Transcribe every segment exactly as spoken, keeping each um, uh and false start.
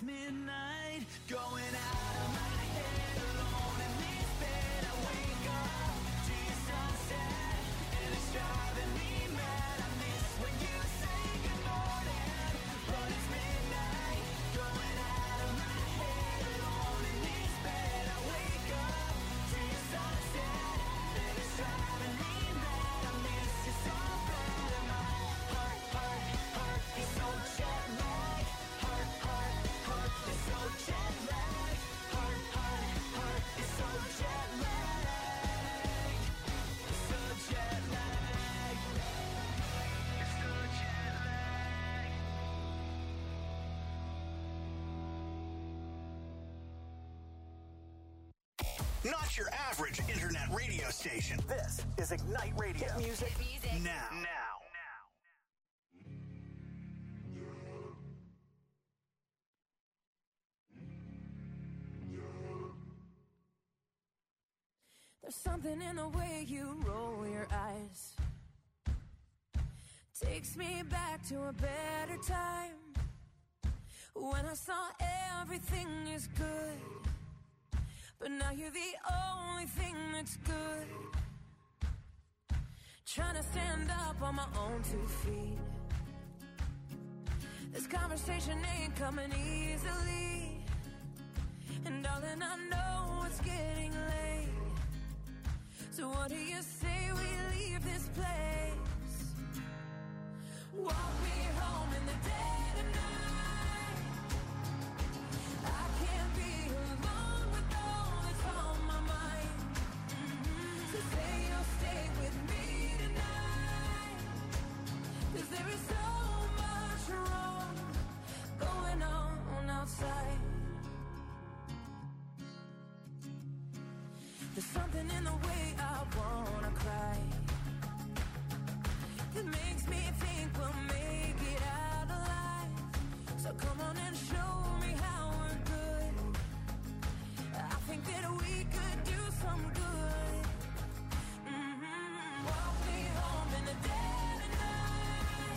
midnight, going out of my head, alone in this bed. I wake up to your sunset, and it's driving me mad. I miss when you say good morning, but it's midnight, going out of my head, alone in this bed. I wake up to your sunset, and it's driving me mad. I miss you so bad, and my heart, heart, heart is so jet lagged. Heart, heart, heart is so jet lagged. Heart, heart, heart is so jet lagged. It's so jet lagged. It's so jet lagged. Not your average internet radio station. This is Ignite Radio. Hit music, Hit music. now. Now. There's something in the way you roll your eyes. Takes me back to a better time, when I saw everything is good. But now you're the only thing that's good. Trying to stand up on my own two feet. This conversation ain't coming easily. And darling, I know it's getting late. So what do you say we leave this place? Walk me home in the dead of night. I can't be alone with all that's on my mind. Mm-hmm. So say you'll stay with me tonight. 'Cause there is so much wrong going on outside. There's something in the way I wanna cry that makes me think we'll make it out alive. So come on and show me how we're good. I think that we could do some good. Mm-hmm. Walk me home in the dead of night.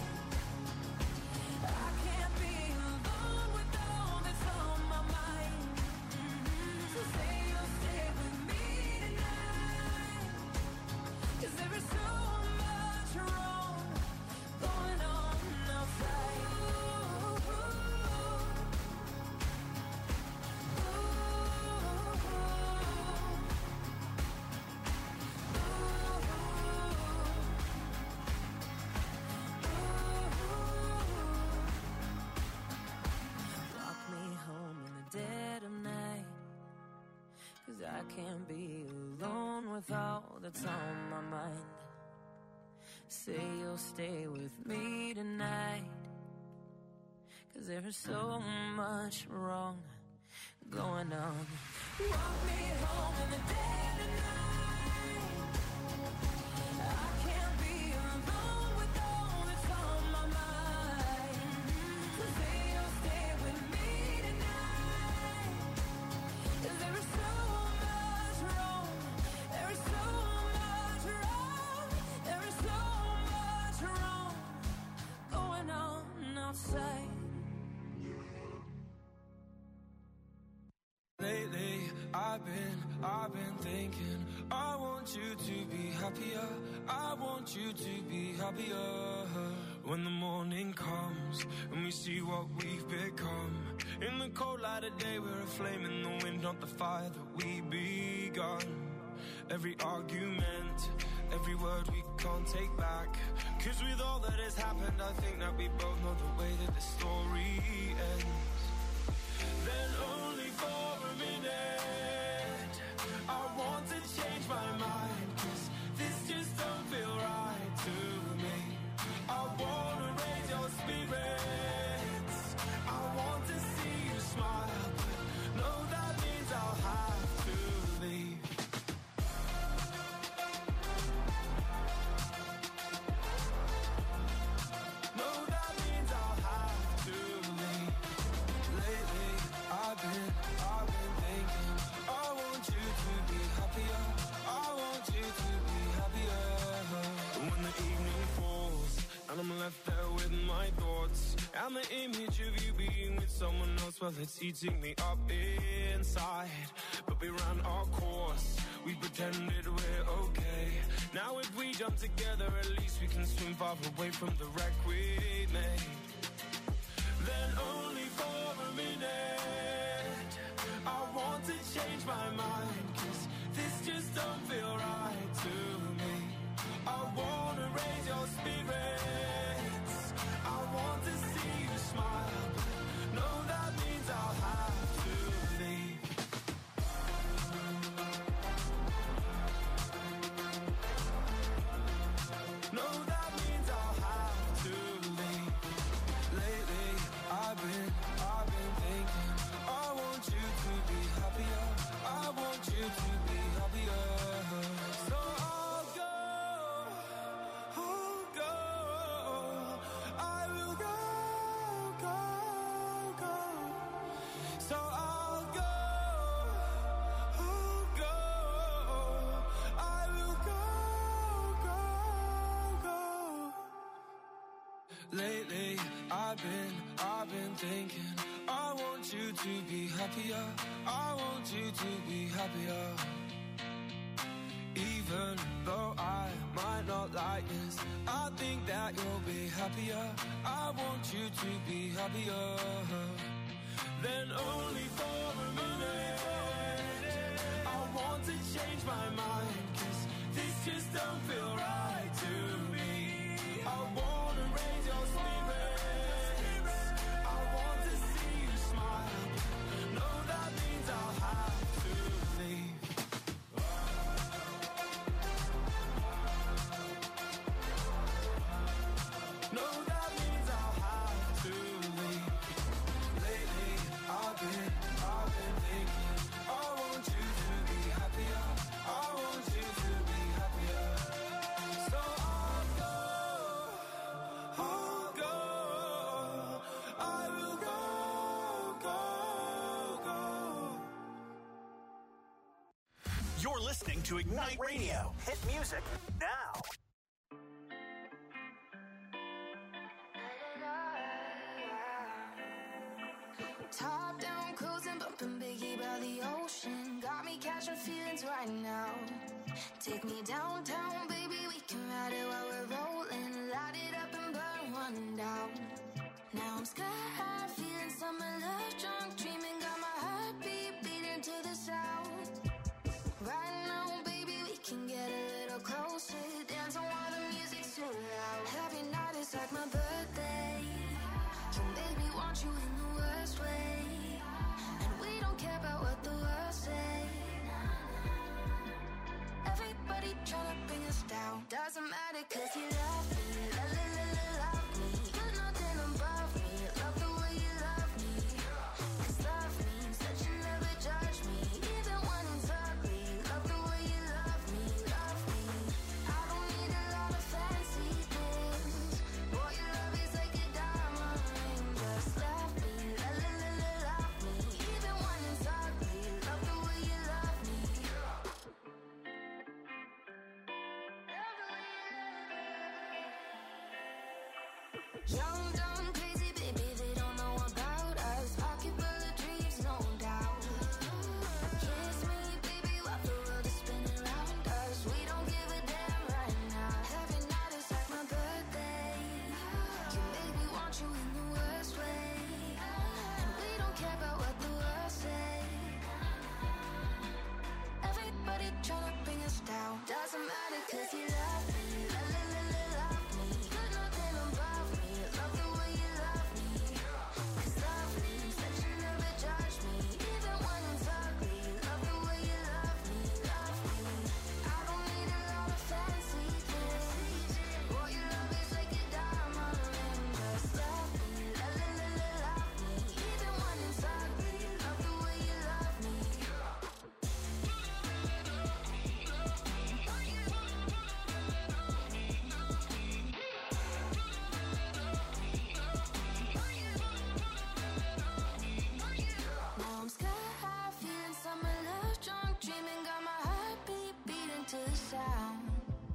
I can't be alone with all that's on my mind. Mm-hmm. So say you'll stay with me tonight. 'Cause there is so much wrong going on outside. Ooh, Walk me home in the dead of night. 'Cause I can't be alone with all that's on my mind. Say you'll stay with me tonight. 'Cause there is so much wrong going on. Walk me home in the dead of night. I can't be alone with all that's on my mind. So say you'll stay with me tonight. 'Cause there is so much wrong. There is so much wrong. There is so much wrong going on outside. Lately, I've been, I've been thinking, I want you to be happier, I want you to be happier. When the morning comes and we see what we've become, in the cold light of day we're a flame in the wind, not the fire that we begun. Every argument, every word we can't take back, 'cause with all that has happened I think that we both know the way that the story ends. Then only for a minute I want to change my mind, 'cause this just don't feel right to me. I wanna raise your spirits, I want to see you smile, but no, that means I'll have to leave. No, that means I'll have to leave. And the image of you being with someone else, well, it's eating me up inside. But we ran our course, we pretended we're okay. Now if we jump together, at least we can swim far away from the wreck we made. Then only for a minute, I want to change my mind, 'cause this just don't feel right to me. I wanna raise your spirits, I want to see you smile. No, that means I'll have to leave. No, that means I'll have to leave. Lately, I've been, I've been thinking, I want you to be happier, I want you to be happier. So I'll go, I'll go, I will go, go, go. So I'll go, I'll go, I will go, go, go. Lately, I've been, I've been thinking, I want you to be happier, I want you to be happier. Even though I might not like this, I think that you'll be happier, I want you to be happier. Then only for a minute, I want to change my mind, 'cause this just don't feel right to me. I wanna raise your spirits, I want to see you smile. No, that means I'll have to leave. No, that means I'll have to leave. Lately, I've been, I've been thinking, I want you to be happier, I want you to be happier. So I'll go, I'll go, I will go, go, go. You're listening to Ignite Radio. Hit music now. Top down, cruising, bumping Biggie by the ocean. Got me catching feelings right now. Take me downtown, baby, we can ride it while we're rolling. Light it up and burn one down. Now I'm sky high, feeling summer love, drunk, dreaming, got my heartbeat beating to the sound. Right now, baby, we can get a little closer. Dance on while the music's too loud. Every night is like my birthday. You make me want you in the worst way. And we don't care about what the world say. Everybody tryna bring us down. Doesn't matter 'cause you love me. La la la la love me. You're nothing above me. Love the way you love me. 'Cause love means that you never judge me. Even when it's ugly. Love the way you love me. Love me. I don't need a lot of fancy things. Boy, your love is like a diamond ring. Just love me. La la la la love me. Even when it's ugly. Love the way you love me. Young, dumb, crazy, baby, they don't know about us. Pocket full of dreams, no doubt. Kiss me, baby, while the world is spinning around us. We don't give a damn right now. Every night is like my birthday. You make me want you in the worst way. And we don't care about what the world say. Everybody tryna bring us down. Doesn't matter 'cause you love me. La la la la love me. You're nothing above me. Love the way you love me. 'Cause love means that you never judge me. Even when it's ugly. Love the way you love me. Love me. I don't need a lot of fancy things. Boy, your love is like a diamond ring. Just love me. La la la la love me. Even when it's ugly. Love the way you love me. Now I'm sky high, feeling summer love, drunk, dreaming, got my heartbeat beating to the sound.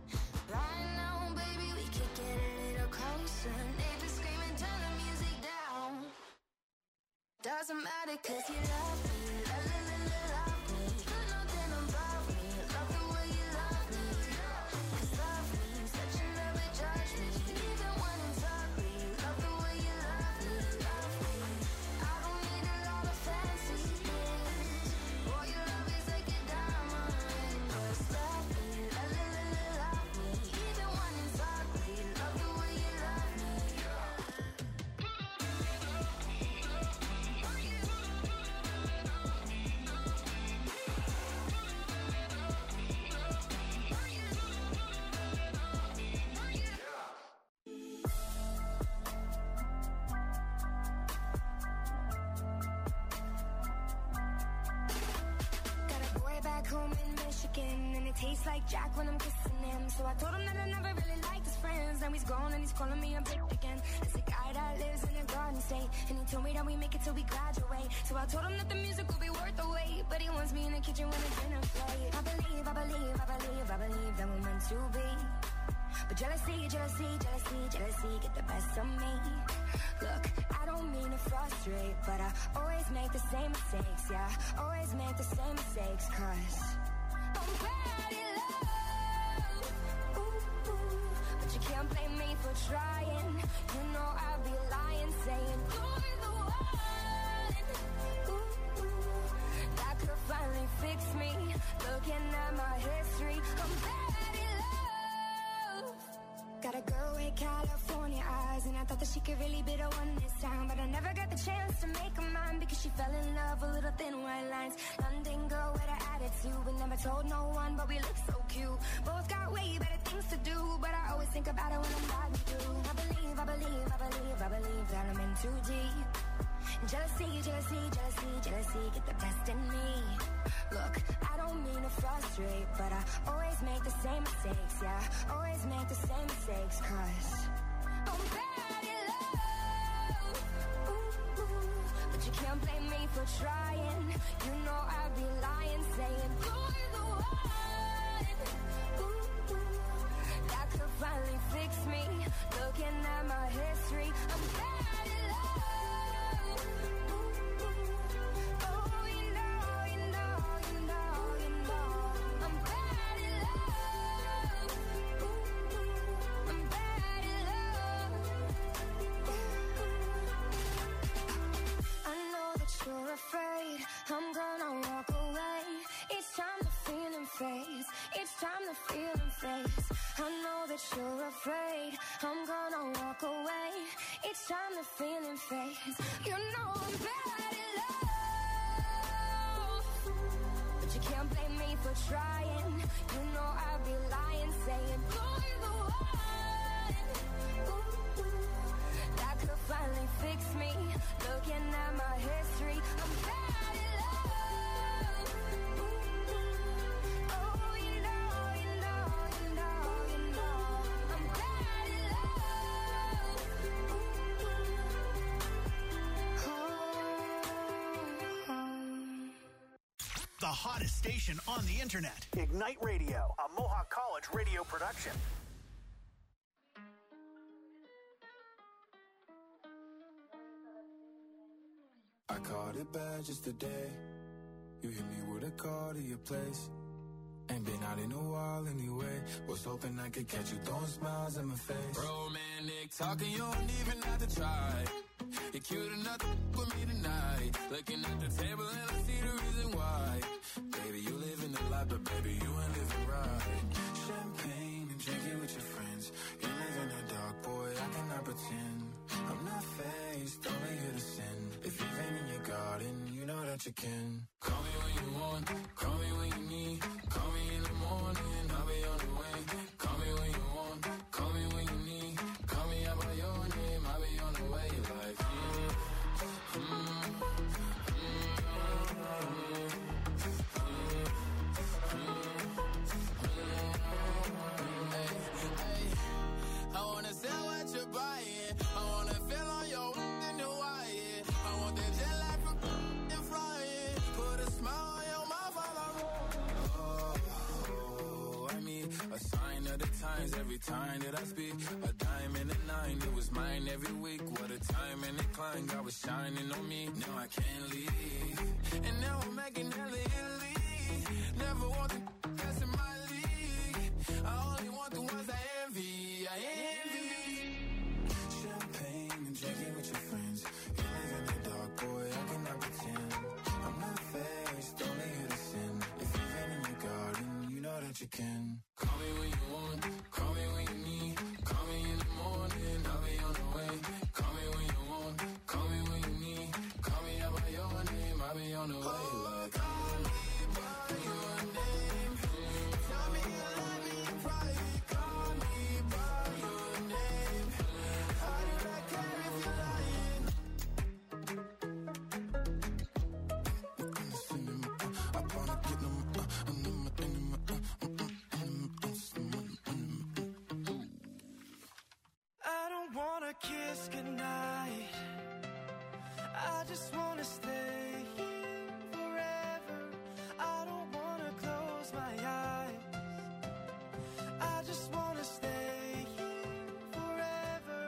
Right now, baby, we could get a little closer. Neighbors screaming, turn the music down. doesn't matter, cause you love me. Love, love, love, love, love me. Put nothing above me. Love the way you love me. Cause love means that you never judge me. Even when it's ugly. Love the way you love me. Love me. I don't need a lot of fancy things. All your love is like a diamond ring. Just love me. Love, love, love, love, love me. Even when it's ugly. Love the way you love me. Got a boy back home in Michigan, and it tastes like Jack when I'm kissing him. So I told him that I never really liked his friends. Now he's gone and he's calling me a bitch again. It's a guy that lives in a garden state, and he told me that we make it till we graduate. So I told him that the music will be worth the wait, but he wants me in the kitchen when it's dinner plate. I believe, I believe, I believe, I believe that we're meant to be. But jealousy, jealousy, jealousy, jealousy get the best of me. Look, I don't mean to frustrate, but I always make the same mistakes, yeah. Always make the same mistakes, cause I'm bad in love. Ooh, ooh. But you can't blame me for trying. You know I'd be lying, saying you're the one. Ooh, ooh. That could finally fix me. Looking at my history, I'm bad in love. Got a girl with California eyes, and I thought that she could really be the one this time. But I never got the chance to make her mine, because she fell in love with little thin white lines. London girl with an attitude, we never told no one, but we look so cute. Both got way better things to do, but I always think about it when I'm riding through. I believe, I believe, I believe, I believe that I'm in too deep. Jealousy, jealousy, jealousy, jealousy get the best in me. Look, I don't mean to frustrate, but I always make the same mistakes, yeah. Always make the same mistakes, cause I'm bad in love. Ooh, ooh. But you can't blame me for trying. You know I'd be lying, saying you're the one. Ooh, ooh. That could finally fix me. Looking at my history, I'm bad in love. Ooh, ooh. Oh, you know, you know, you know, you know, I'm bad in love. Ooh, ooh. I'm bad in love. I know that you're afraid I'm gonna walk away. It's time the feeling fades. It's time the feeling fades. I know that you're afraid I'm gonna walk away. It's time the feeling fades. You know I'm bad in love, but you can't blame me for trying. You know I'd be lying, saying you're the one. Ooh, ooh. That could finally fix me. Looking at my history, I'm bad in love. Ooh, ooh. Oh, you know, you know, you know, you know, I'm bad in love. Ooh, ooh. Oh, oh. The hottest station on the internet. Ignite Radio, a Mohawk College radio production. I caught it bad just today. You hit me with a call to your place. Ain't been out in a while anyway. Was hoping I could catch you throwing smiles in my face. Romantic talking, you don't even have to try. You're cute enough to f- with me tonight. Looking at the table and I see the reason why. Baby, you live in the life, but baby, you ain't living right. Champagne and drinking with your friends. You live in the dark, boy, I cannot pretend. I'm not faced, only here to sin. If you've been in your garden, you know that you can. Call me when you want, call me when you need. Call me in the morning, I'll be on the way. Call me when you want, call me when you need. Call me out by your name, I'll be on the way. Like, mm, mm, I wanna sell what you're buying. I wanna feel on your in the wire. I want that jet lag from and flying. Put A sign of the times every time that I speak. A dime and a nine, it was mine every week. What a time and a climb, God was shining on me. Now I can't leave. And now I'm making hella Italy. Never want the that's in my league. I only want the ones I envy. I envy. Champagne and drinking with your friends. You live in the dark, boy, I cannot pretend. I'm not faced, only here to sin. If you've been in the garden, you know that you can. Call me when you want, call me when you need. Call me in the morning, I'll be on the way. Call me when you want, call me when you need. Call me out by your name, I'll be on the way. Like, call me by your name. Tell me you love me in private. Call me by your name. How did I care if you're lying? I wanna get them, uh, and them, and them, uh, I don't wanna kiss goodnight. I just wanna stay here forever. I don't wanna close my eyes. I just wanna stay here forever.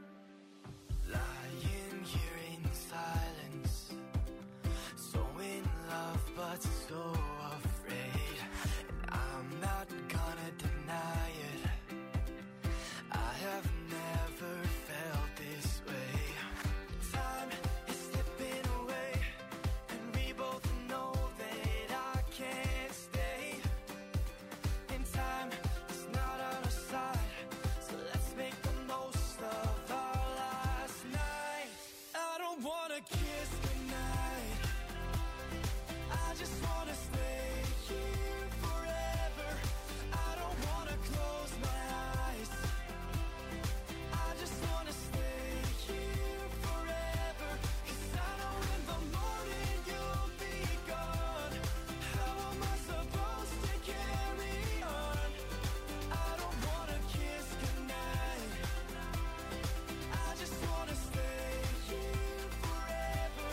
Lying here in silence, so in love but so afraid. And I'm not gonna deny it. I have never felt this way. Time is slipping away, and we both know that I can't stay. And time is not on our side, so let's make the most of our last night. I don't wanna kiss goodnight. I just wanna stay here forever. I don't wanna close my eyes. I just wanna stay here forever. 'Cause I know in the morning you'll be gone. How am I supposed to carry on? I don't wanna kiss goodnight. I just wanna stay here forever.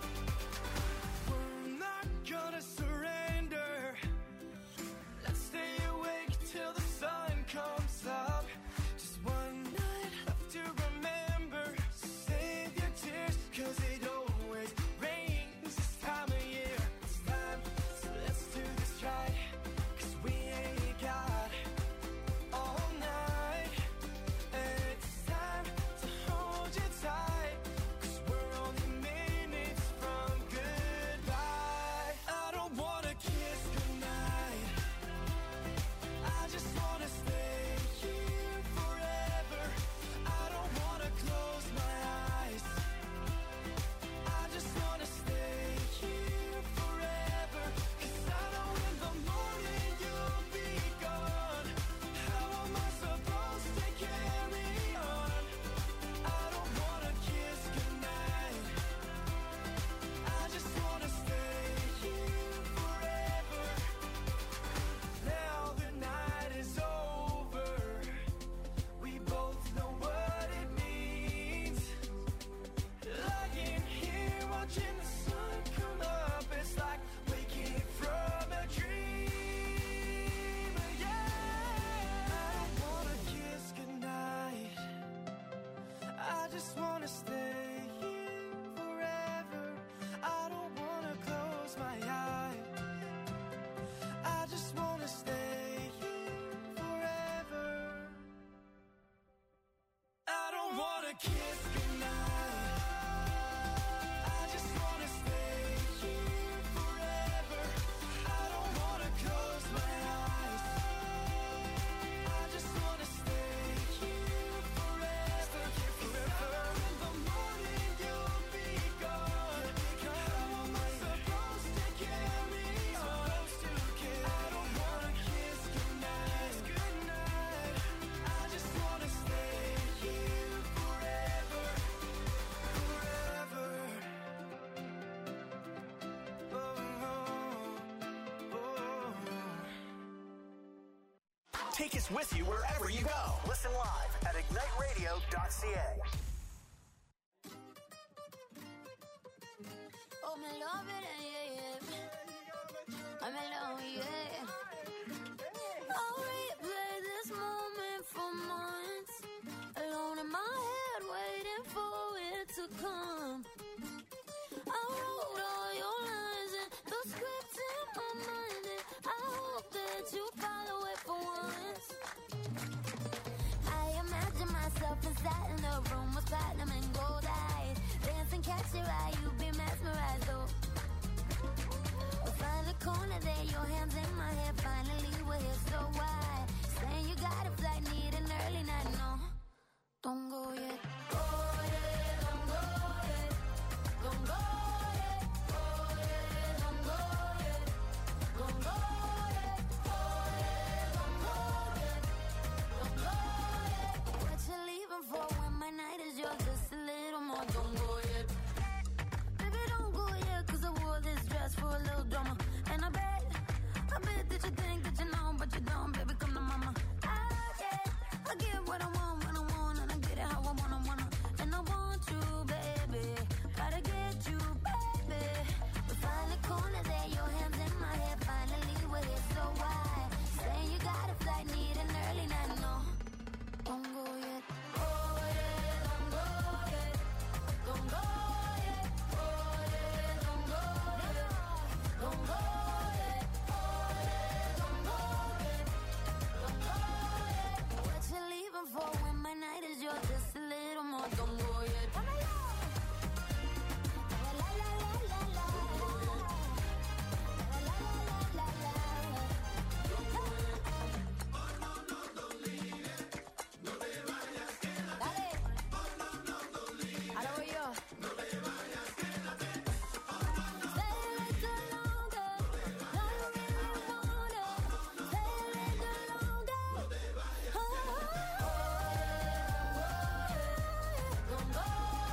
We're not gonna surrender. Let's stay awake till the sun comes up. Just one night left to remember. Save your tears, 'cause it always rains this time of year. It's time, so let's do this right. 'Cause we ain't got all night. And it's time to hold you tight. 'Cause we're only minutes from goodbye. I don't wanna kiss goodnight. I just wanna stay here forever. I don't wanna close my eyes. I just wanna stay here forever. 'Cause I know in the morning you'll be gone. How am I supposed to carry on? I don't wanna kiss goodnight. I just wanna stay here forever. Now the night is over. We both know what it means. Lying here watching the sun come up. It's like waking from a dream. Yeah. I don't wanna kiss goodnight. I just wanna stay here forever. I don't wanna close my eyes. I just wanna stay here forever. I don't wanna kiss goodnight. I just wanna stay here forever. I don't wanna close my eyes. I just wanna stay here forever. Forever. In the morning you'll be gone. How am I supposed to carry on? I don't wanna kiss goodnight. I just wanna stay here forever. Forever. Oh, oh, oh. Take us with you wherever you go. Listen live at ignite radio dot c a. Oh, me love it, yeah, yeah. I'm alone, yeah. Oh, replay. catch your eye, you be mesmerized, oh. We find a corner there, your hands in my hair. Finally we're here, so why? Saying you got a flight, need an early night, no. Don't go yet. Go yet, don't go yet. Don't go yet. Go yet, don't go yet. Don't go yet. Go yet, don't go yet. Don't go yet. What you leaving for when my night is yours? Just a little more. Don't go yet. Baby, don't go yet, 'cause I wore this dress for a little drama. And I bet, I bet that you think that you know, but you don't. Baby, come to mama. I get, I get what I want when I want, and I get it how I wanna, wanna. And I want you, baby. Gotta get you, baby. We find a corner there, your hands in my hair. Finally we're here, so why? Saying you got a flight, need an early night, no. Don't go yet. Go yet, don't go yet. Don't go yet. Go yet, don't go yet. Don't go yet. Go yet, don't go yet. Don't go yet. What you leaving for when my night is yours? Just a little more. Don't go yet. La la la la la la. La la la la la la. Dale. Ahora voy yo. Stay a little longer. No, you really want it. Stay a little longer. Oh, don't go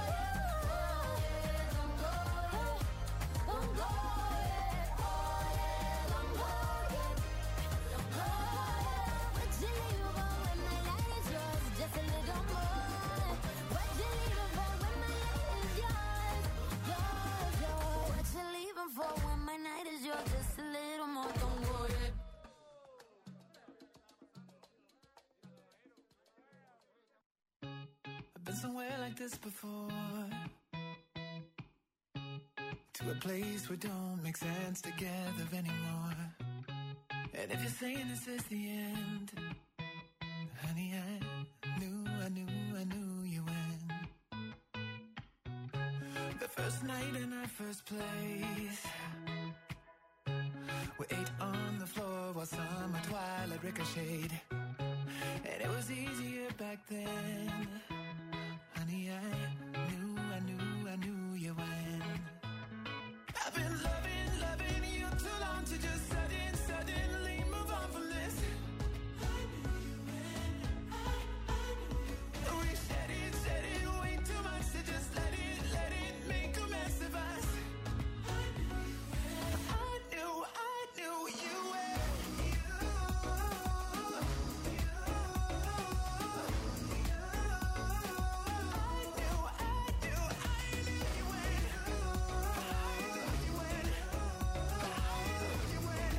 yet. Don't go yet. Don't go yet. Oh, yeah, don't go yet. Don't go yet. What you leaving for when my night is yours? Just a little more. What you leaving for when my night is yours? Yours, yours. What you leaving for when my night is yours? Just a little more. Don't go yet. I've been somewhere like this before. To a place where don't make sense together anymore. And if you're saying this is the end, honey, I knew, I knew, I knew you win. The first night in our first place, we ate on the floor while summer twilight ricocheted. And it was easier back then. Honey, I knew, I knew, I knew you win. I've been loving, loving you too long to just sudden, suddenly move on from this. I knew you win. I, I knew you win. We said it, said it way too much to just let it, let it make a mess of us. I knew you win. I knew, I knew you win. You, you, you. I knew, I knew, I knew you win. I knew you win. I knew you win.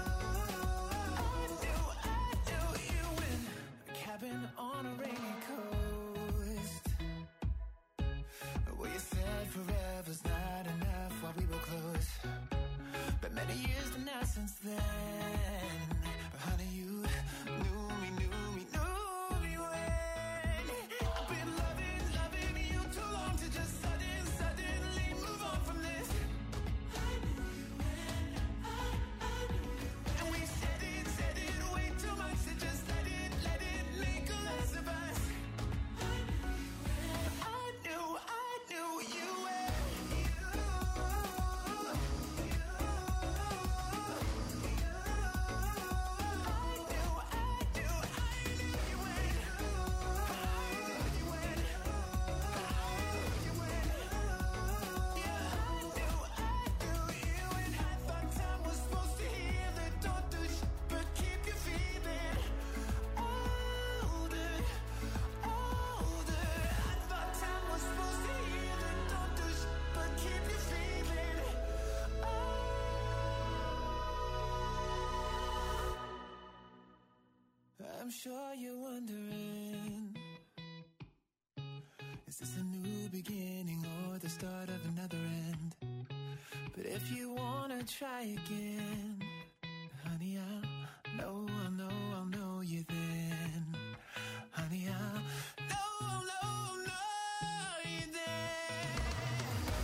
I knew, I knew you win. A cabin on a rainy coast, where you said forever's not enough while we were close. But many years to now since then, honey, you knew me, knew me, knew me when. I've been loving, loving you too long to just sudden, suddenly move on from this. I knew you when, I, I knew you when. And we said it, said it way too much to just let it, let it make a mess of us. I knew you when, I knew, I knew you when. You, you, you. I'm sure you're wondering, is this a new beginning or the start of another end? But if you wanna try again, honey, I'll know, I'll know, I'll know you then. Honey, I'll know, I'll know, I'll know you then.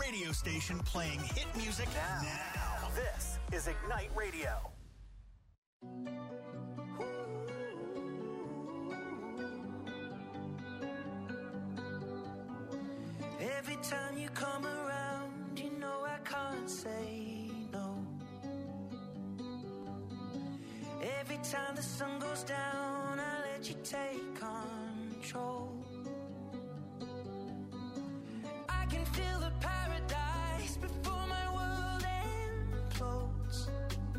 radio station playing hit music now. now. This is Ignite Radio. Every time you come around, you know I can't say no. Every time the sun goes down, I let you take control. I can feel the paradise before my world implodes.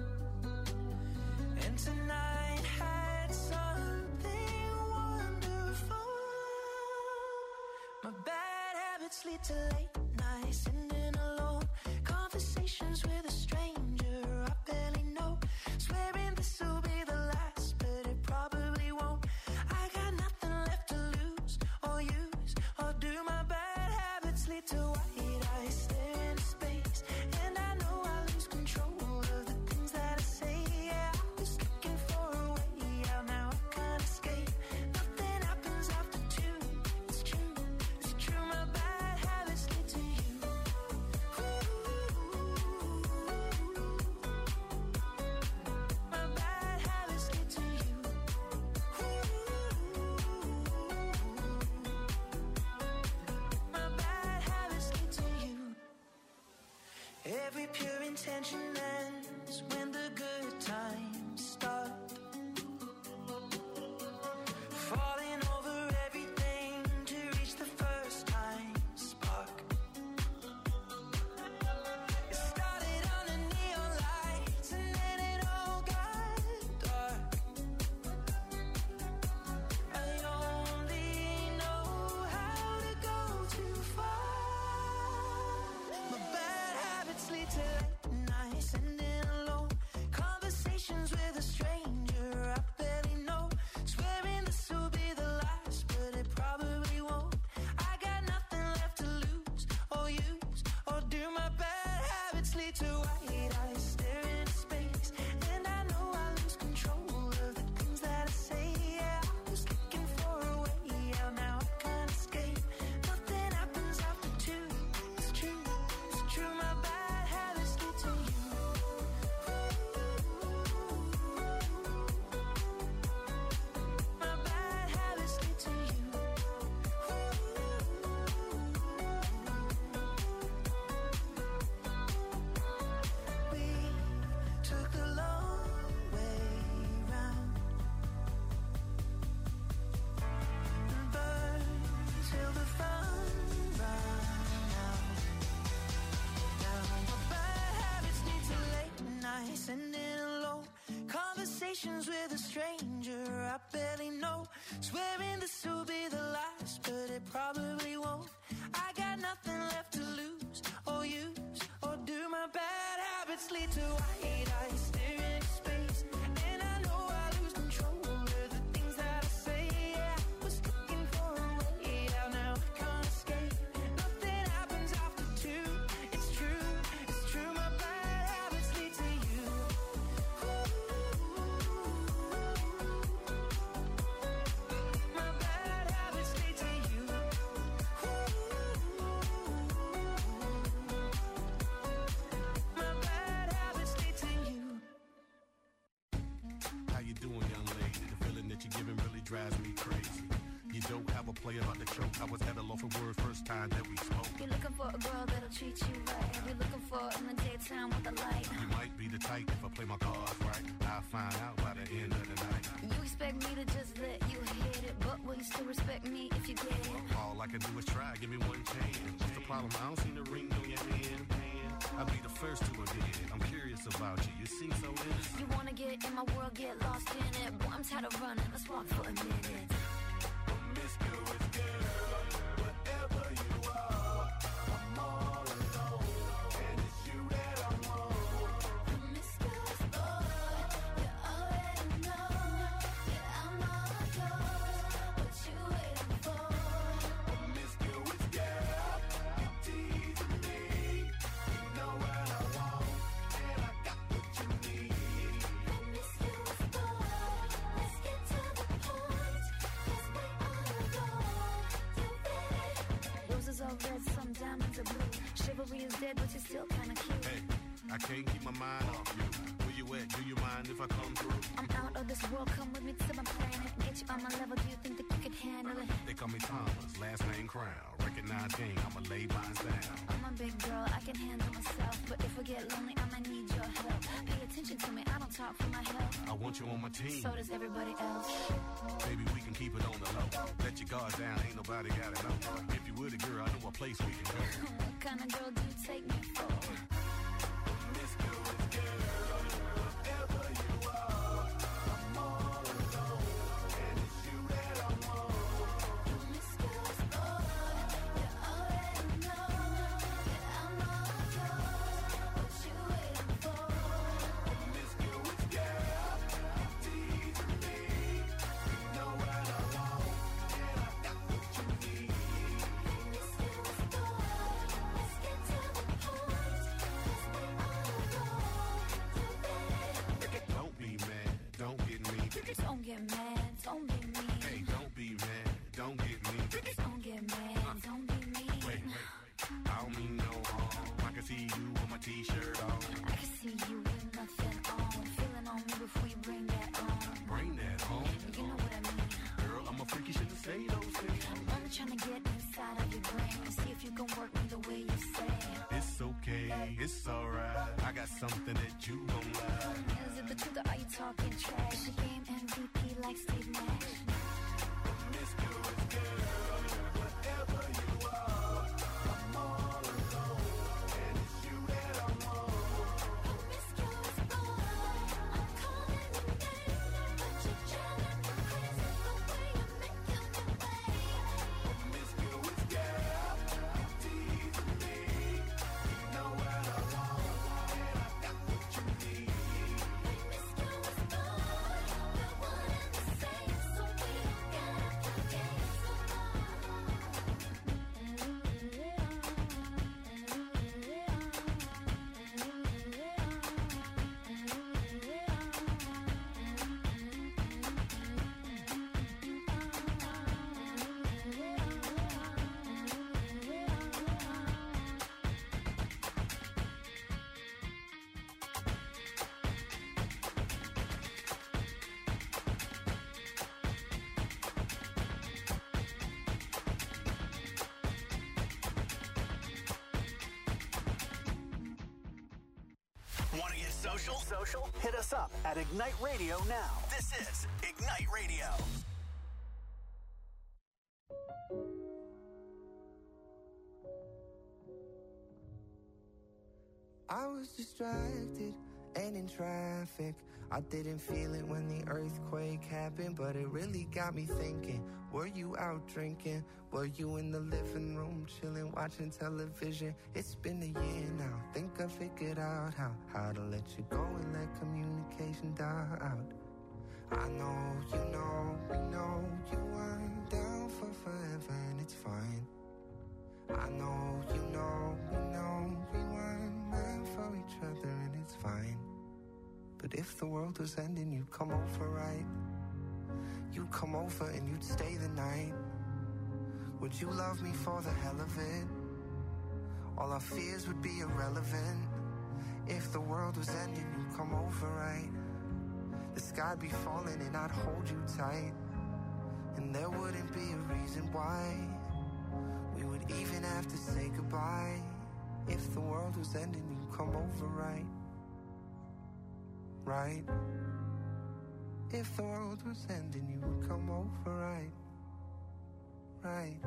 And tonight had something wonderful. My bad habits lead to late nights, sitting alone. Conversations with a stranger I barely know. Swearing this will be the last, but it probably won't. I got nothing left to lose or use or do. My bad habits lead to white eyes staring into space, and I know I lose control of the things that I say. Yeah, I was looking for a way out, now I can't escape. Nothing happens after two. It's true, it's true. My bad habits lead to you. Ooh. My bad habits lead to you. Ooh. My bad habits lead to you. Every pure intention ends when the good times start. Falling over everything to reach the first time spark. It started under neon lights and then it all got dark. I only know how to go too far. My bad habits lead to late nights, sitting alone. Conversations with a stranger I barely know. Swearing this will be the last, but it probably won't. I got nothing left to lose or use or do. My bad habits lead to white eyes staring into space, and I know I lose control of the things that I say. Yeah, I was looking for a way out, now I can't escape. Nothing happens after two. It's true, it's true. My bad habits lead to you. My bad habits lead to you. We took the long way round and burned till the fun ran out. Now my bad habits lead to late nights, sitting alone. Conversations with a stranger I barely know. Swearing this will be the last, but it probably won't. I got nothing left to lose or use or do. My bad habits lead to white eyes staring into space, and I know I lose control of the things that I say. Yeah, I was looking for a way out, now I can't escape. Nothing happens after two. It's true, it's true. My bad habits lead to you. My bad habits lead to you. My bad habits lead to you. How you doing, young lady? The feeling that you're giving really drives me crazy. You don't have a play about the choke. I was at a loss for words first time that we spoke. You're looking for a girl that'll treat you right. You're looking for in the daytime with the light. You might be the type if I play my cards right. I'll find out by the end of the night. You expect me to just let you hit it, but will you still respect me if you get it? All I can do is try, give me one chance. What's the problem? I don't see the ring on your hand. I'll be the first to admit it. I'm curious about you. You seem so innocent. You wanna get in my world, get lost in it. Boy, I'm tired of running. Let's walk for a minute. Promiscuous girl, whatever you are, I'm all alone, and it's you that I want. Promiscuous boy, you already know that I'm all yours. What you waiting for? Promiscuous girl, you teasing me. You know what I want, and I got what you need. Promiscuous boy, let's get to the point. chivalry is dead, but you're still kinda cute. Hey, I can't keep my mind off you. Where you at? Do you mind if I come through? I'm out of this world, come with me to my planet. Get you on my level, do you think that you could handle it? They call me Thomas, last name Crown. Recognize game, I'ma lay mine down. I'm a big girl, I can handle myself. But if I get lonely, I might need your help. Pay attention to me, I don't talk for my health. I want you on my team. So does everybody else. Baby, we can keep it on the low. Let your guard down, ain't nobody gotta know. If you were the girl, I know a place we can go. What kind of girl do you take me for? Miss Good girl, whatever you are, I'm all alone. And it's you that I want. Promiscuous boy, you already know that I'm all yours. What you waiting for? Miss Good girl, you're teasing me. You know what I want, and I got what you need. Promiscuous boy, let's get to the point. 'Cause we all know you're ready. Don't be mad, don't get me. Don't get mad, don't be mean. Hey, don't be mad, don't get me. Don't get mad, don't be mean. Wait, wait, I don't mean no harm. I can see you with my t-shirt on. I can see you with nothing on. Feeling on me before you bring that on. Bring that home. You know what I mean. Girl, I'm a freak, you shouldn't say those things. I'm only trying to get inside of your brain and see if you can work me the way you say. It's okay, it's alright. I got something that you gon' like. Is it the truth or are you talking trash? The game M V P like Steve Nash. Miss Good girl, whatever you are, I'm all alone. And it's you that I want. Promiscuous boy, I'm calling your name, but you're driving me crazy the way you're making me wait. Miss Good girl, you're teasing me. You know what I want, and I got what you need. Promiscuous boy, we're one and the same, so we don't gotta play games no Want to get social? Social? Hit us up at Ignite Radio now. This is Ignite Radio. I was distracted and in traffic. I didn't feel it when the earthquake happened, but it really got me thinking. Were you out drinking? Were you in the living room chilling, watching television? It's been a year now. Think I figured out how how to let you go and let communication die out. I know, you know, we know you weren't down for forever, and it's fine. I know, you know, we know we weren't meant for each other, and it's fine. But if the world was ending, you'd come over, right? You'd come over and you'd stay the night. Would you love me for the hell of it? All our fears would be irrelevant. If the world was ending, you'd come over, right? The sky'd be falling and I'd hold you tight. And there wouldn't be a reason why we would even have to say goodbye. If the world was ending, you'd come over, right? Right? If the world was ending, you would come over, right? Right?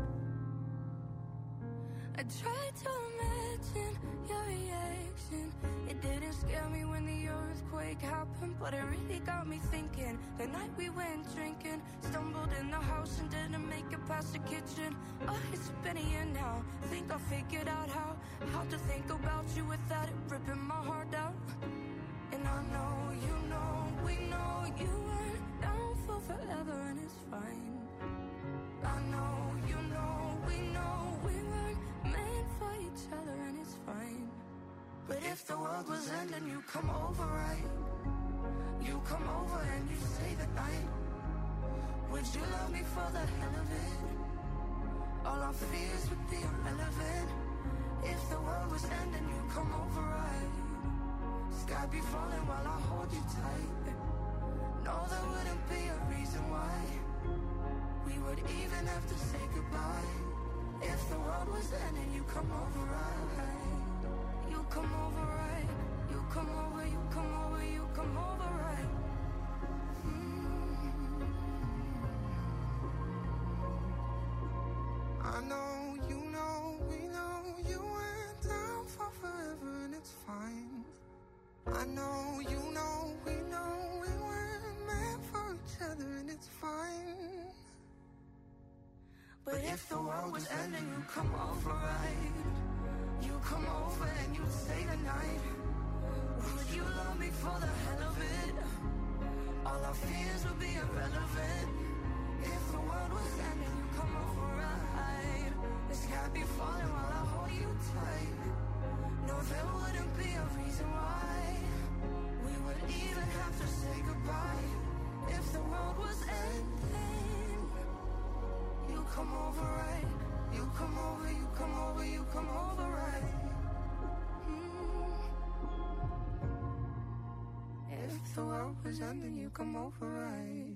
I tried to imagine your reaction. It didn't scare me when the earthquake happened, but it really got me thinking. The night we went drinking, stumbled in the house and didn't make it past the kitchen. Oh, it's been a year now. Think I figured out how how to think about you without it ripping my heart out. And I know, you know, we know you weren't down for forever, and it's fine. I know, you know, we know we weren't meant for each other, and it's fine. But if the world was ending, you come over, right? You come over and you stay the night. Would you love me for the hell of it? All our fears would be irrelevant. If the world was ending, you come over right. Sky be falling while I hold you tight. No, there wouldn't be a reason why we would even have to say goodbye. If the world was ending, you come over right. You come over right. You come over, you come over, you come over right. Mm. I know, you know, we know you went down for forever and it's fine. I know, you know, we know we weren't meant for each other and it's fine. But if the world was ending, you come over right. You come over and you stay the night. Would you love me for the hell of it? All our fears would be irrelevant. If the world was ending, you come over right. The sky be falling while I hold you tight. No, there wouldn't be a reason why we would even have to say goodbye. If the world was ending, you come over right. You come over, you come over, you come over right. Mm. If the world was ending, you come over right.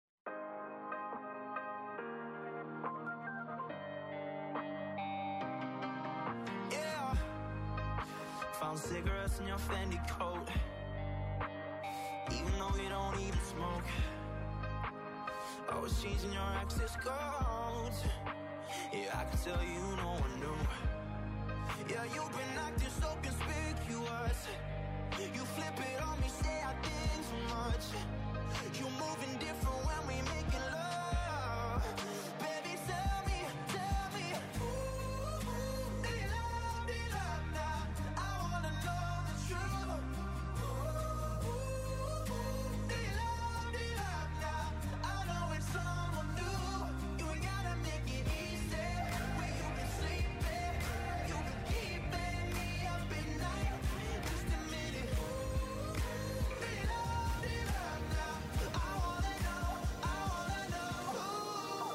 Yeah. Found cigarettes in your Fendi coat. Even though you don't even smoke. Always changing your access codes. Yeah, I can tell you no one knew. Yeah, you've been acting so conspicuous. You flip it on me, say I think too much. You moving different when we making love. Baby, tell me, tell me, ooh, do you love, do you love now? I wanna know the truth. Ooh, do you love, do you love now? I know it's someone new. You ain't gotta make it easy. Where you been sleeping? You been keeping me up at night. Just admit it. Do you love, do you love now? I wanna know, I wanna know.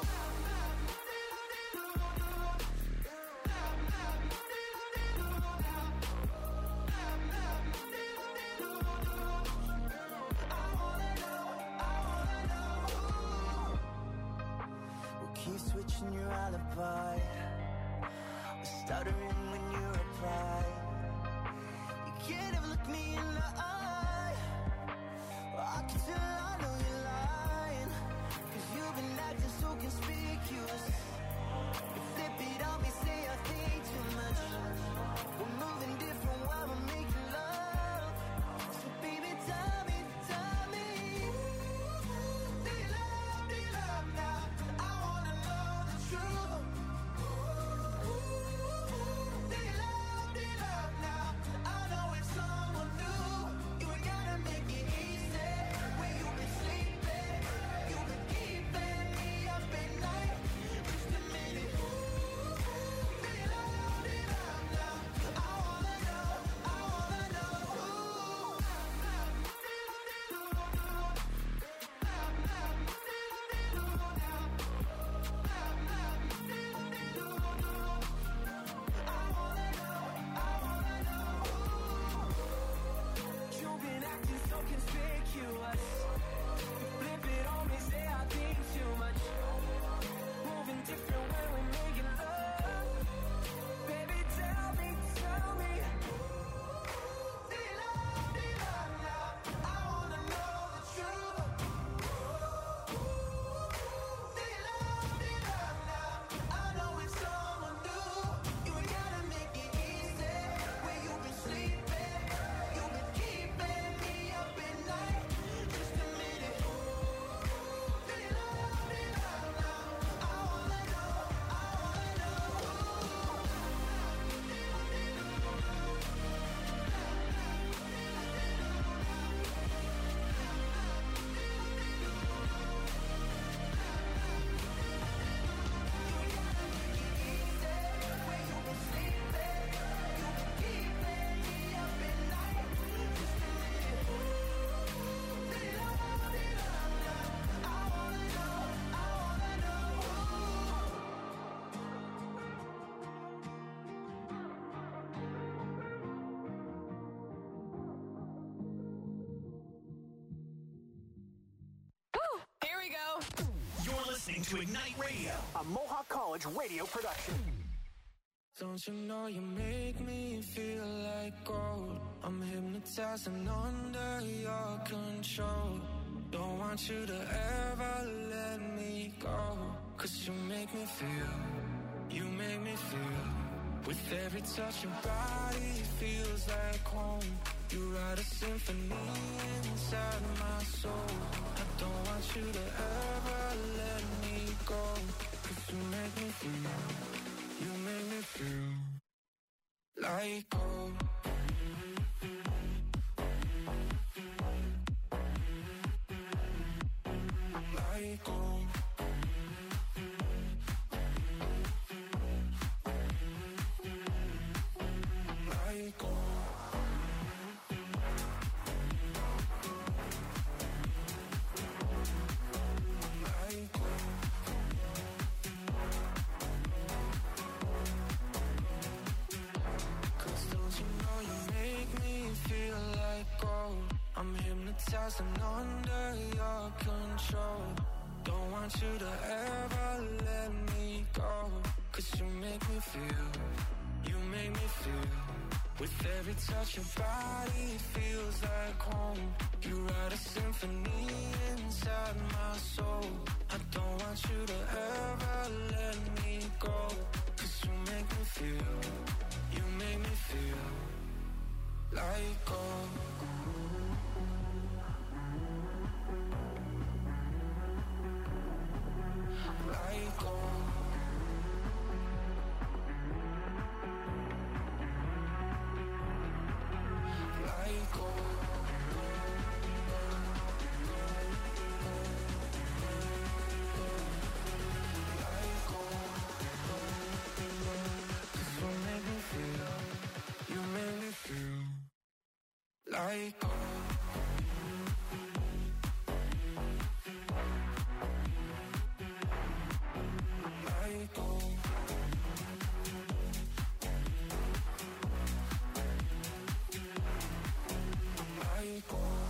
We'll keep switching your alibi. We're stuttering when you reply. You can't ever look me in the eye. Well, I can tell I know you're lying. Cause you've been acting so conspicuous. You flip it on me, say I think too much. We're moving different while we're making love. So baby, tell me, tell me, do you love, do you love now? I wanna know the truth. Do you love, do you love now? I know it's someone new. You ain't gotta make it easy. Where you been sleeping? listening to Ignite Radio, a Mohawk College radio production. Don't you know you make me feel like gold? I'm hypnotized and under your control. Don't want you to ever let me go. Cause you make me feel, you make me feel. With every touch your body feels like home. You write a symphony inside my soul. I don't want you to ever let me go. Cause you make me feel, you make me feel like gold. Like gold. Like gold. Like gold. Cause don't you know you make me feel like gold? I'm hypnotized and under your control. Don't want you to ever let me go. Cause you make me feel, you make me feel. With every touch your body feels like home. You write a symphony inside my soul. I don't want you to ever let me go. Cause you make me feel, you make me feel like gold. Like gold. Like gold. Like gold. Cause you make me feel, you make me feel like gold. Like gold. Like gold.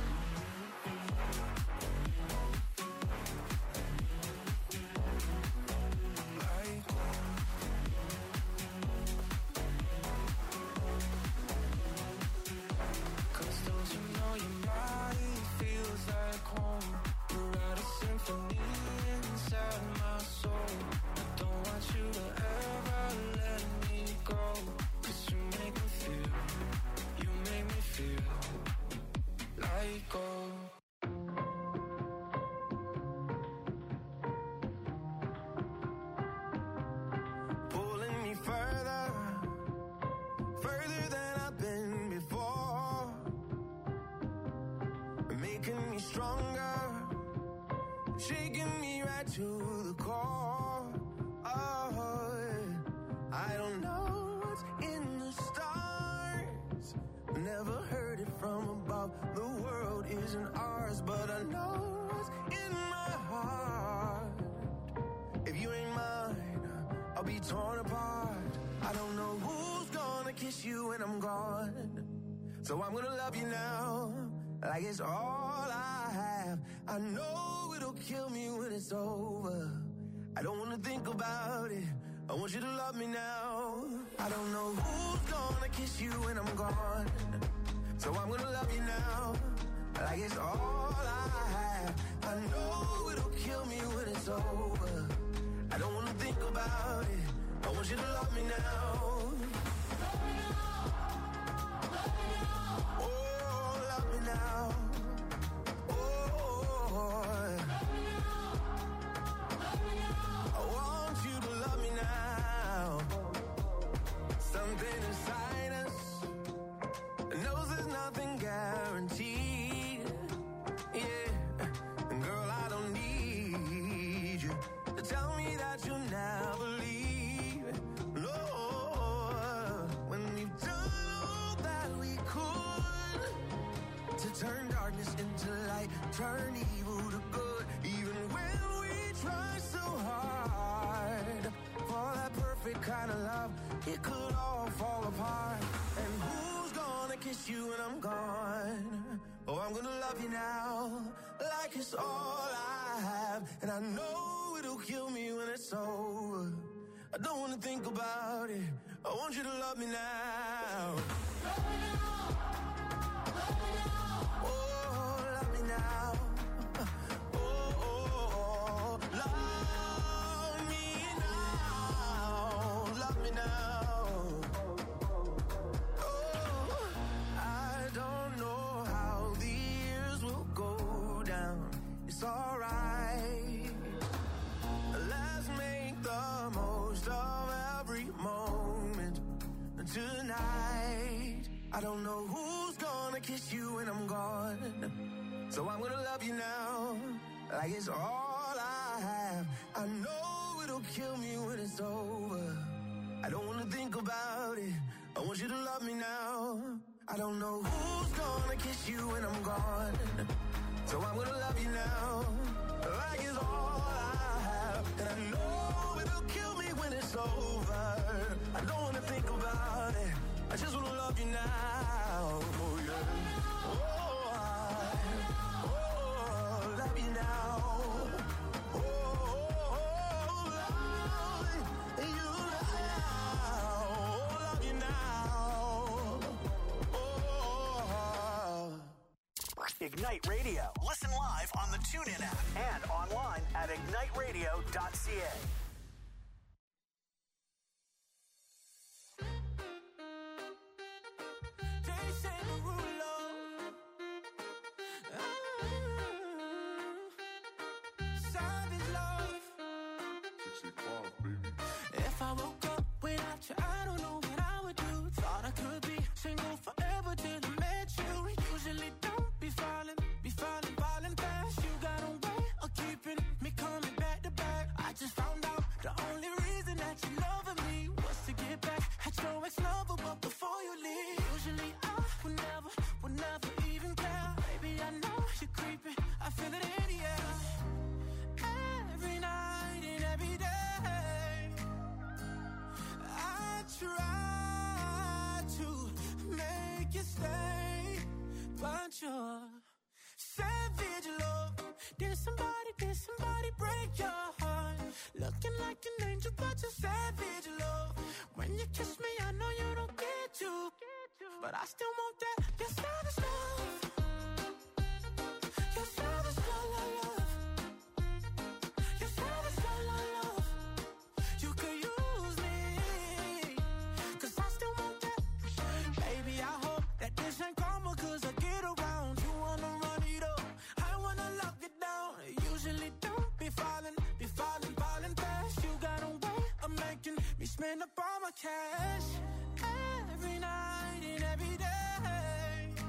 Like gold. Cause don't you know your body feels like home? You write a symphony inside my soul. I don't want you to ever let me go. Cause you make me feel, you make me feel like gold. Pulling me further, further than I've been before. Making me stronger, shaking me right to the core. Oh, I don't know what's in the stars. Never heard it from above. The world isn't ours, but I know what's in my heart. If you ain't mine, I'll be torn apart. I don't know who's gonna kiss you when I'm gone. So I'm gonna love you now, like it's all I have. I know it'll kill me when it's over. I don't wanna think about it. I want you to love me now. I don't know who's gonna kiss you when I'm gone. So I'm gonna love you now, like it's all I have. I know it'll kill me when it's over. I don't wanna think about it. I want you to love me now. Oh, love me now. Oh, I want you to love me now. Something inside us knows there's nothing guaranteed. Yeah, and girl, I don't need you to tell me that you'll never leave. No, when we've done all that we could to turn darkness into light, turn evil to good. Even when we try so hard for that perfect kind of love, it could all fall apart. And who's gonna kiss you when I'm gone? Oh, I'm gonna love you now, like it's all I have. And I know it'll it'll kill me when it's over. I don't wanna think about it. I want you to love me now. Love me now. Love me now. Oh, love me now. Oh, oh, oh. Love me now. Love me now. Oh, I don't know how the years will go down. It's alright. Let's make the most of every moment tonight. I don't know who's gonna kiss you when I'm gone, so I'm gonna love you now, like it's all I have. I know it'll kill me when it's over. I don't wanna think about it. I want you to love me now. I don't know who's gonna kiss you when I'm gone, so I'm gonna love you now, like it's all I have. And I know it'll kill me when it's over. I don't wanna think about it. I just wanna love you now. Oh yeah. Oh, I, oh, love you now. Oh, oh, love you now. Love you now. Oh. Ignite Radio. Listen live on the TuneIn app and online at ignite radio dot c a. If I woke up without you, I don't know what I would do. Thought I could be single forever till I met you. Usually don't be falling, be falling, falling fast. You got a way of keeping me coming back to back. I just found out the only reason that you loving me was to get back at your ex-lover, but before you leave, usually I would never, would never even care. Baby, I know you're creeping, I feel it in the air. Every night and every day I try to make you stay, but you're savage love. Did somebody, did somebody break your heart? Looking like an angel, but you're savage love. When you kiss me, I know you don't get to, but I still want that. You're savage love. You're savage love, love, love. You're savage love, love, love. You could use me, cause I still want that. Baby, I hope that this ain't karma, cause I get around. You wanna run it up, I wanna lock it down. Usually don't be falling, be falling, falling fast. You got a way of making me spend up all my cash. Every night and every day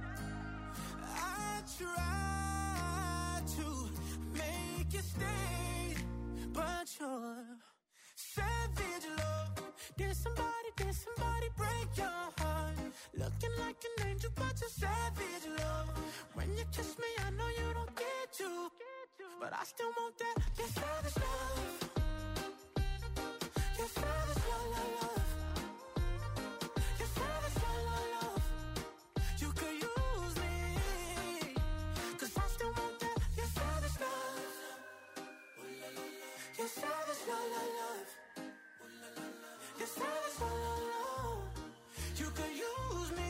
I try to make you stay, but you're savage love. Did somebody, did somebody break your heart? Looking like an angel, but you're savage love. When you kiss me, I know you don't get to, but I still want that. You're savage love. You're savage love, love, love. You're savage love, love, love. You could use me, cause I still want that. You're savage love. You're savage love, love, love. You're savage love, love, love. You could use me,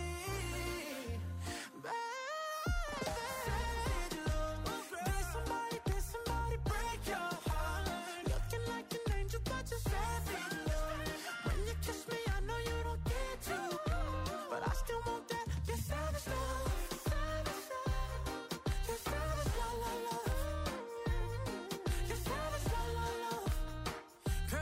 baby. Savage love. Did somebody, did somebody break your heart? Looking like an angel, but you're savage love. When you kiss me, I know you don't get to, but I still want that. You're savage love. Savage love. You're savage love, love, love. You're savage love, love, love.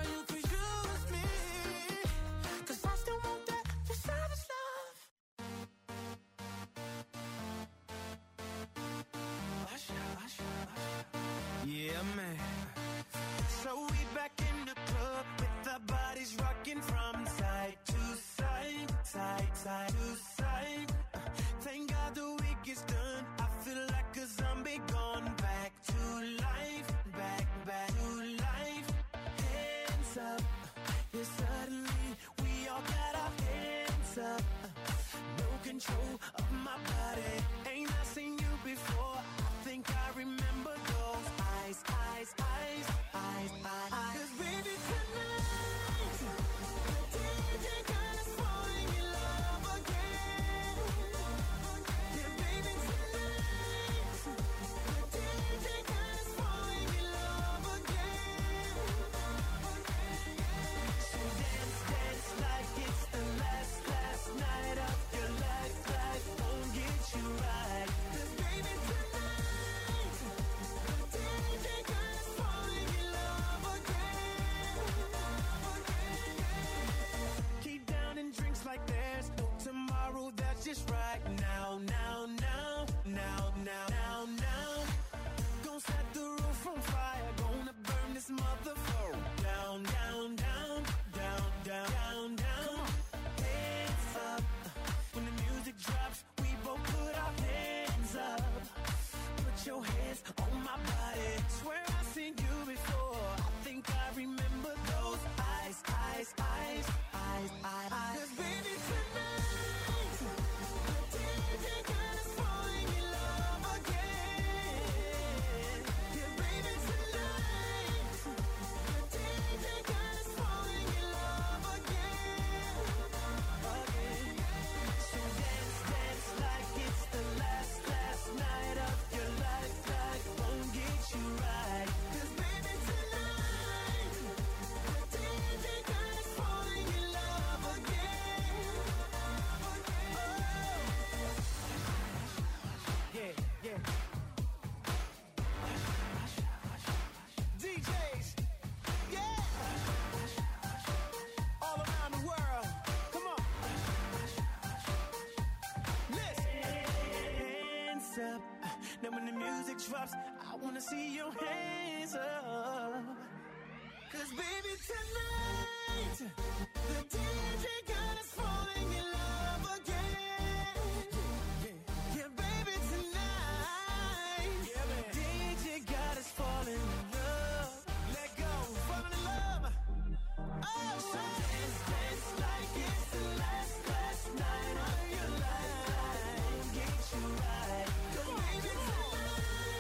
Then when the music drops, I wanna see your hands up. Cause baby tonight, the D J got us falling in love again. Yeah, yeah baby tonight, yeah, man. D J got us falling in love. Let go, falling in love. Oh, so dance, dance like it's the last, last night of your life. Get you right. Cause baby tonight,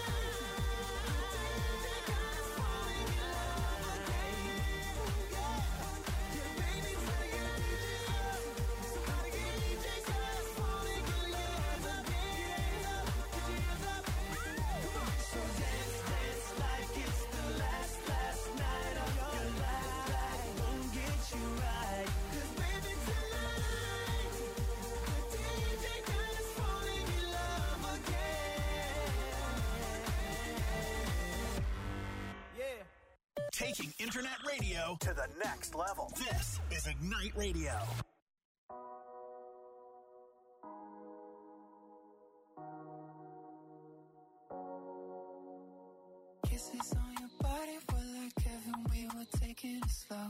D J got us falling in love again. Yeah, yeah baby tonight, somebody get D J got us falling in love again. Put your hands up, come on. So dance, dance like it's the last, last night of your life. Won't get you right. Cause baby tonight, the D J got us falling in love again. Yeah. Taking internet radio to the next level. This is Ignite Radio. Kisses on your body were like heaven, we were taking it slow.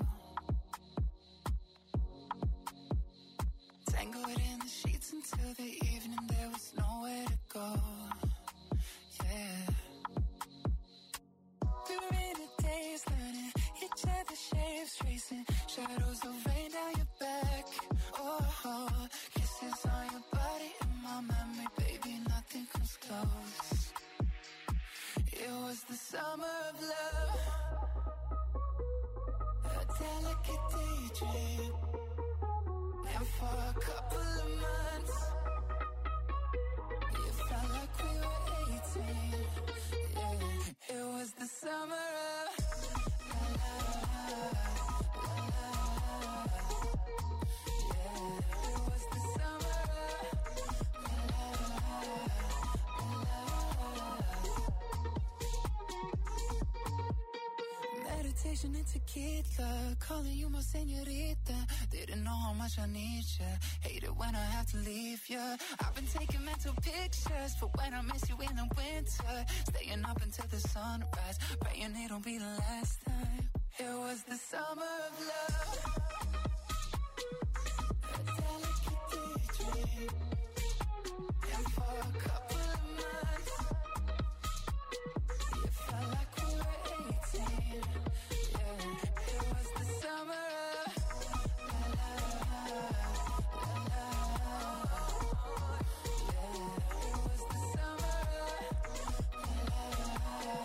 Tangled in the sheets until the evening, there was nowhere to go. Yeah. We were in a daze, learning each other's shapes, tracing shadows of rain down your back. Oh, oh, kisses on your body in my memory, baby, nothing comes close. It was the summer of love, a delicate daydream. And for a couple of months, it felt like we were eighteen. Yeah, it was the summer of la la la la. Yeah, it was the summer of la la la. Meditation and tequila, calling you my señorita. Didn't know how much I need ya. Hate it when I have to leave ya. I've been taking mental pictures for when I miss you in the winter. Staying up until the sunrise, praying it'll be the last time. It was the summer of love, a delicate daydream. And for a couple of months, it felt like we were eighteen. Yeah, it was the summer of la la la la. Yeah, it was the summer of la la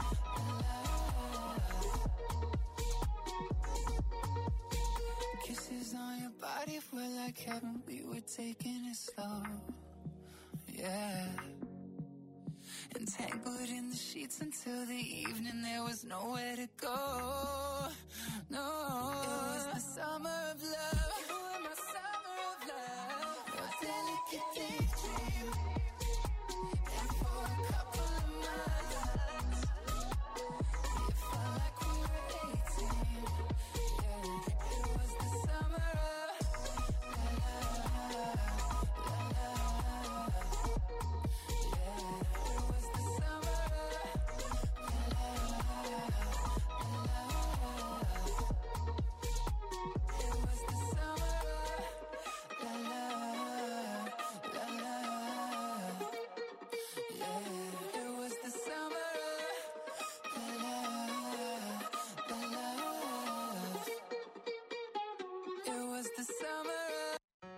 la. Kisses on your body were like heaven, we were taking it slow. Yeah. Entangled in the sheets until the evening, there was nowhere to go. No, it was the summer of love. You were my summer of love, a delicate daydream. And for a couple of months, it felt like we were eighteen. Yeah, it was the summer of la la la la. Yeah, it was the summer of la la la la. It was the summer of la la la la. Yeah, it was the summer of la la la la. It was the summer of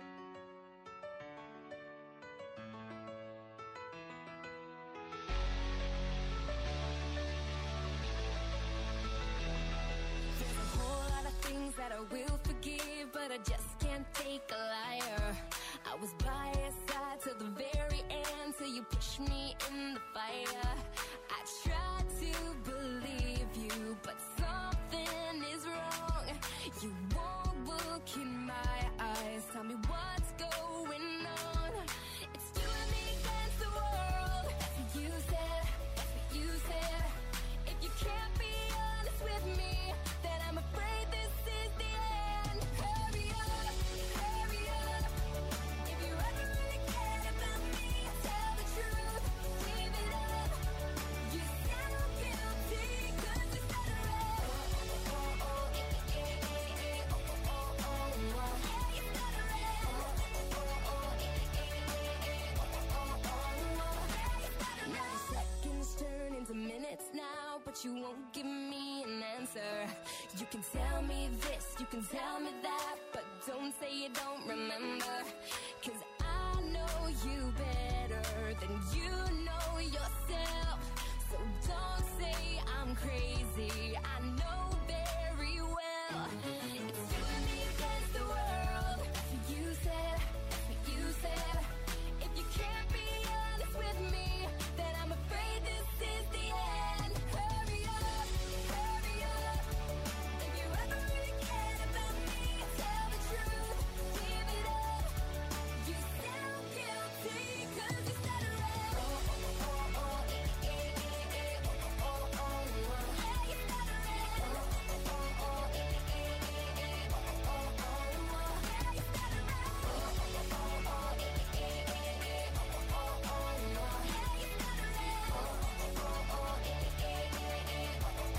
There's a whole lot of things that I will forgive, but I just can't take a liar. I was by your side till the very end, till you pushed me in the fire. I tried to believe you, but something is wrong. You won't look in my eyes, tell me what's going on. It's you and me against the world. That's what you said, that's what you said. If you can't be honest with me, then I'm afraid this is the end. Hurry up, hurry up. If you ever really cared about me, tell the truth, give it up. You can tell me this, you can tell me that, but don't say you don't remember. Cause I know you better than you know yourself. So don't say I'm crazy. I